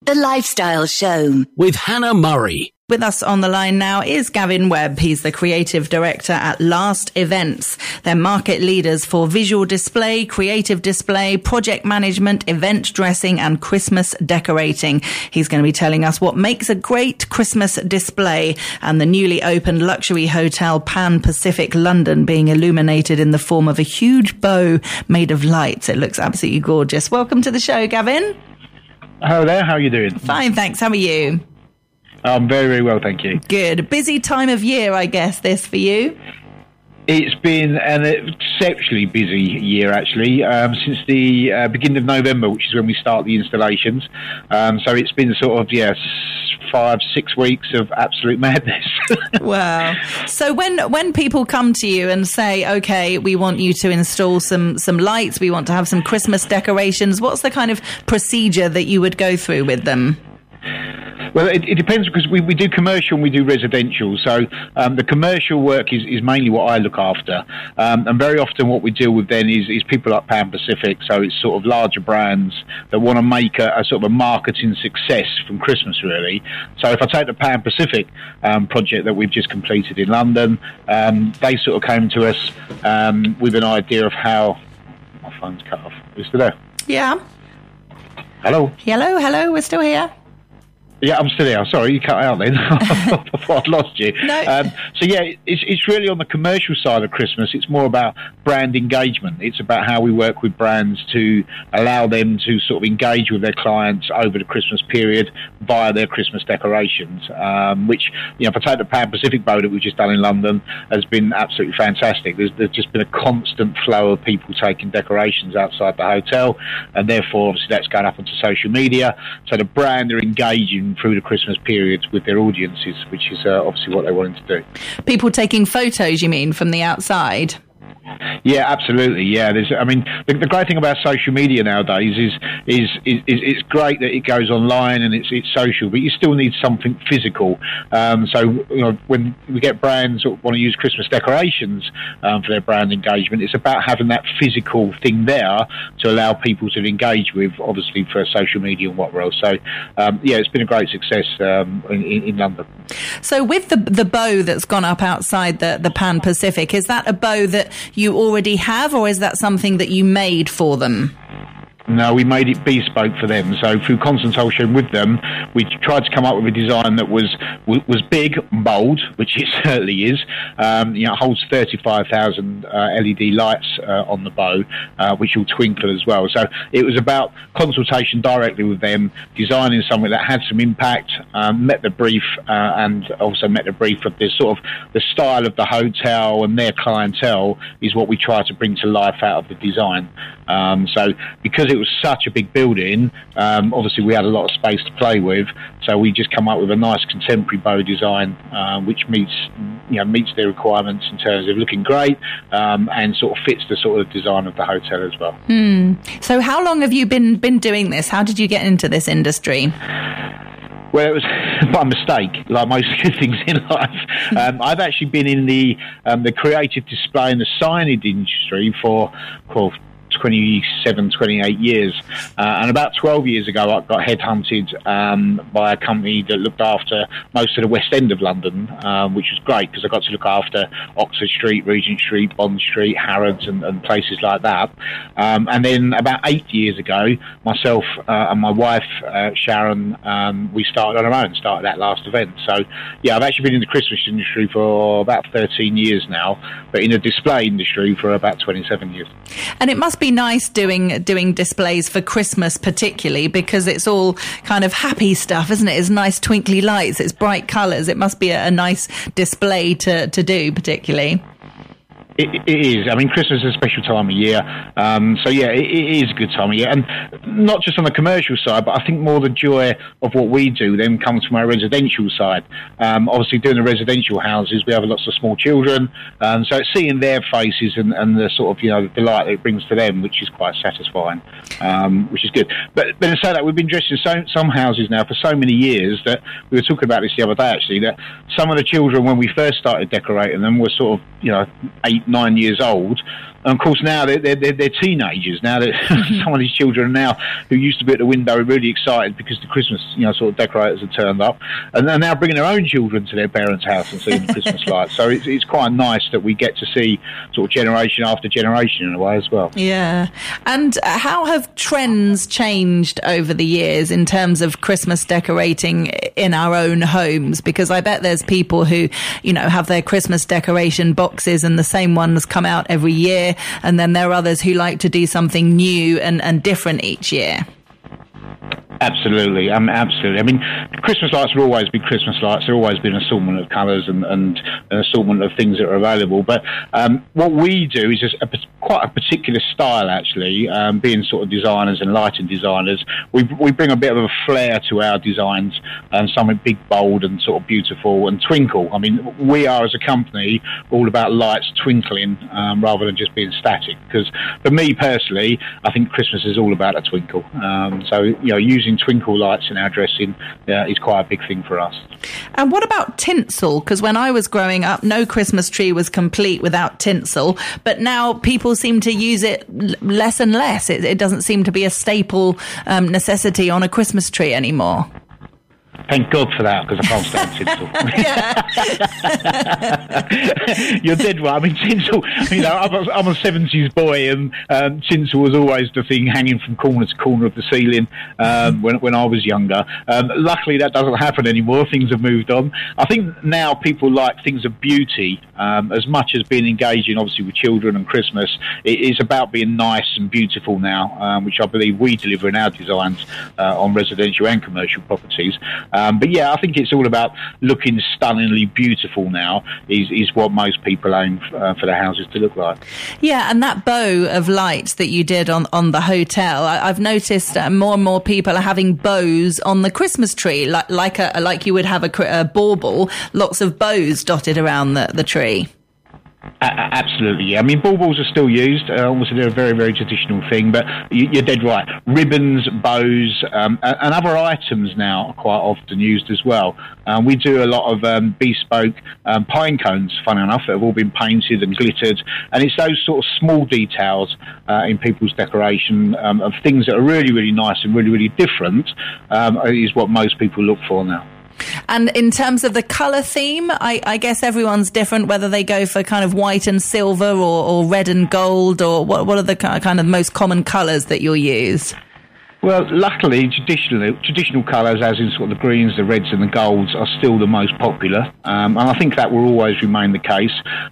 The Lifestyle Show with Hannah Murray. With us on the line now is Gavin Webb. He's the creative director at Last Events. They're market leaders for visual display, creative display, project management, event dressing and Christmas decorating. He's going to be telling us what makes a great Christmas display and the newly opened luxury hotel Pan Pacific London being illuminated in the form of a huge bow made of lights. It looks absolutely gorgeous. Welcome to the show, Gavin. Hello there, how are you doing? Fine, thanks. How are you? I'm very, very well, thank you. Good. Busy time of year, I guess, this for you? It's been an exceptionally busy year, actually, since the beginning of November, which is when we start the installations. So it's been sort of, 5-6 weeks of absolute madness. Wow. So when people come to you and say, OK, we want you to install some lights, we want to have some Christmas decorations, what's the kind of procedure that you would go through with them? Well, it depends because we do commercial and we do residential. So the commercial work is mainly what I look after. And very often what we deal with then is people like Pan Pacific. So it's sort of larger brands that want to make a sort of a marketing success from Christmas, really. So if I take the Pan Pacific project that we've just completed in London, they sort of came to us with an idea of how... My phone's cut off. Are you still there? Yeah. Hello? Hello, we're still here. Yeah, I'm still here. Sorry, you cut out then. I thought I'd lost you. No. It's really on the commercial side of Christmas. It's more about brand engagement. It's about how we work with brands to allow them to sort of engage with their clients over the Christmas period via their Christmas decorations, which, if I take the Pan Pacific bow that we've just done in London, has been absolutely fantastic. There's just been a constant flow of people taking decorations outside the hotel, and therefore, obviously, that's going up onto social media. So the brand are engaging through the Christmas period with their audiences, which is obviously what they wanted to do. People taking photos, you mean, from the outside? Yeah, absolutely. Yeah, the great thing about social media nowadays is it's great that it goes online and it's social, but you still need something physical. So when we get brands that want to use Christmas decorations for their brand engagement, it's about having that physical thing there to allow people to engage with, obviously for social media and what else. So it's been a great success in London. So with the bow that's gone up outside the Pan Pacific, is that a bow that you already have, or is that something that you made for them? No, we made it bespoke for them. So through consultation with them, we tried to come up with a design that was big and bold, which it certainly is. It holds 35,000 LED lights on the bow, which will twinkle as well. So it was about consultation directly with them, designing something that had some impact, met the brief, and also met the brief of this sort of the style of the hotel and their clientele is what we try to bring to life out of the design. So because it was such a big building, obviously we had a lot of space to play with, so we just come up with a nice contemporary bow design, which meets their requirements in terms of looking great, and sort of fits the sort of design of the hotel as well. So how long have you been doing this? How did you get into this industry? Well, it was by mistake, like most good things in life. I've actually been in the creative display and the signage industry for 27, 28 years. And about 12 years ago, I got headhunted by a company that looked after most of the West End of London, which was great because I got to look after Oxford Street, Regent Street, Bond Street, Harrods and places like that. And then about 8 years ago, myself and my wife, Sharon, we started on our own, started that Last Event. So, yeah, I've actually been in the Christmas industry for about 13 years now, but in the display industry for about 27 years. And it must be nice doing displays for Christmas particularly, because it's all kind of happy stuff, isn't it? It's nice twinkly lights, it's bright colours. It must be a nice display to do particularly. It is. I mean, Christmas is a special time of year. So, yeah, it is a good time of year. And not just on the commercial side, but I think more the joy of what we do then comes from our residential side. Obviously, doing the residential houses, we have lots of small children. So it's seeing their faces and the sort of, the delight that it brings to them, which is quite satisfying, which is good. But to say that, we've been dressed in some houses now for so many years that we were talking about this the other day, actually, that some of the children, when we first started decorating them, were sort of, 8, 9 years old. And of course, now they're teenagers. Now that some of these children now who used to be at the window are really excited because the Christmas, sort of decorators have turned up, and they're now bringing their own children to their parents' house and seeing the Christmas lights. So it's quite nice that we get to see sort of generation after generation in a way as well. Yeah. And how have trends changed over the years in terms of Christmas decorating in our own homes? Because I bet there's people who, have their Christmas decoration boxes and the same ones come out every year. And then there are others who like to do something new and different each year. Absolutely. Absolutely. I mean, Christmas lights will always be Christmas lights. There will always be an assortment of colours and an assortment of things that are available. But what we do is just quite a particular style, actually, being sort of designers and lighting designers. We bring a bit of a flair to our designs, and something big, bold and sort of beautiful and twinkle. I mean, we are, as a company, all about lights twinkling rather than just being static. Because for me personally, I think Christmas is all about a twinkle. So, using twinkle lights in our dressing is quite a big thing for us. And what about tinsel? Because when I was growing up, no Christmas tree was complete without tinsel, but now people seem to use it less and less. It doesn't seem to be a staple necessity on a Christmas tree anymore. Thank God for that, because I can't stand tinsel. You're dead right. I mean, tinsel, I'm a 70s boy, and tinsel was always the thing hanging from corner to corner of the ceiling when I was younger. Luckily, that doesn't happen anymore. Things have moved on. I think now people like things of beauty as much as being engaging, obviously, with children and Christmas. It is about being nice and beautiful now, which I believe we deliver in our designs on residential and commercial properties. But yeah, I think it's all about looking stunningly beautiful now is what most people aim for their houses to look like. Yeah, and that bow of lights that you did on the hotel, I've noticed more and more people are having bows on the Christmas tree, like you would have a bauble, lots of bows dotted around the tree. Absolutely, yeah. I mean, baubles are still used. Obviously, they're a very, very traditional thing, but you're dead right. Ribbons, bows, and other items now are quite often used as well. We do a lot of bespoke pine cones, funny enough, that have all been painted and glittered, and it's those sort of small details in people's decoration of things that are really, really nice and really, really different is what most people look for now. And in terms of the colour theme, I guess everyone's different, whether they go for kind of white and silver or red and gold, or what are the kind of most common colours that you'll use? Well, luckily, traditional colours, as in sort of the greens, the reds and the golds, are still the most popular. And I think that will always remain the case.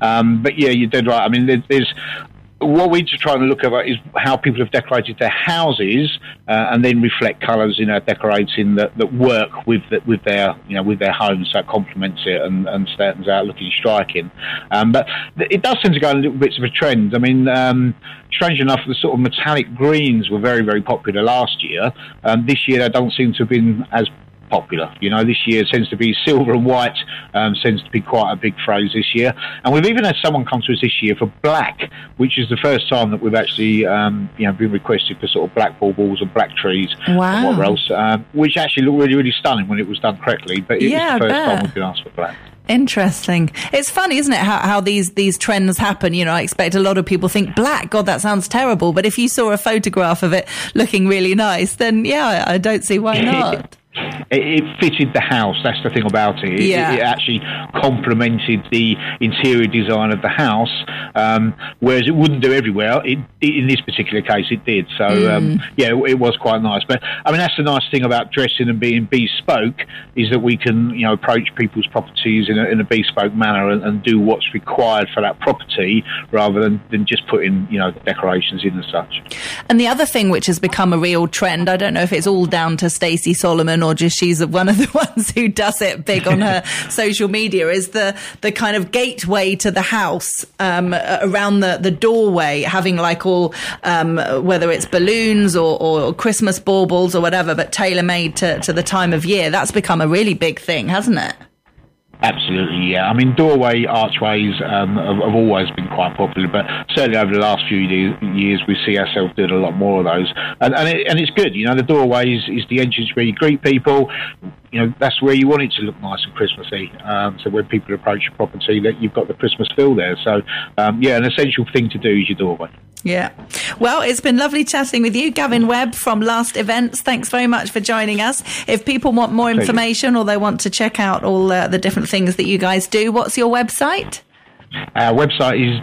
But yeah, you're dead right. I mean, there's what we're just trying to look at is how people have decorated their houses and then reflect colours in our decorating that work with their homes, so it complements it and stands out looking striking. But it does tend to go in little bits of a trend. I mean, strange enough, the sort of metallic greens were very, very popular last year. This year they don't seem to have been as popular. This year it tends to be silver and white, tends to be quite a big phrase this year. And we've even had someone come to us this year for black, which is the first time that we've actually been requested for sort of black baubles and black trees. Wow. And whatever else, which actually looked really, really stunning when it was done correctly. But it was the first time we've been asked for black. Interesting. It's funny, isn't it, how these trends happen? I expect a lot of people think black, God, that sounds terrible. But if you saw a photograph of it looking really nice, then yeah, I don't see why not. It fitted the house. That's the thing about it. It actually complemented the interior design of the house, whereas it wouldn't do everywhere. In this particular case, it did. So, it was quite nice. But, I mean, that's the nice thing about dressing and being bespoke, is that we can, approach people's properties in a bespoke manner and do what's required for that property rather than just putting, decorations in as such. And the other thing which has become a real trend, I don't know if it's all down to Stacey Solomon or just she's one of the ones who does it big on her social media, is the kind of gateway to the house around the doorway, having like all whether it's balloons or Christmas baubles or whatever, but tailor-made to the time of year. That's become a really big thing, hasn't it? Absolutely, yeah. I mean, doorway archways have always been quite popular, but certainly over the last few years, we see ourselves doing a lot more of those. And it's good, you know, the doorway is the entrance where you greet people. You know, that's where you want it to look nice and Christmassy. So when people approach your property, that you've got the Christmas feel there. So, an essential thing to do is your doorway. Yeah. Well, it's been lovely chatting with you, Gavin Webb from Last Events. Thanks very much for joining us. If people want more information or they want to check out all the different things that you guys do, what's your website? Our website is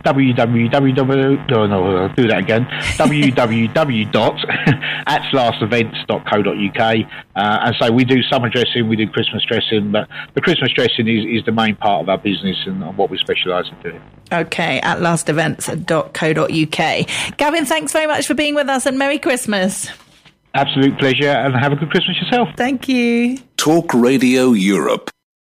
www.atslastevents.co.uk. And so we do summer dressing, we do Christmas dressing, but the Christmas dressing is the main part of our business and what we specialise in doing. Okay, atlastevents.co.uk. Gavin, thanks very much for being with us and Merry Christmas. Absolute pleasure, and have a good Christmas yourself. Thank you. Talk Radio Europe.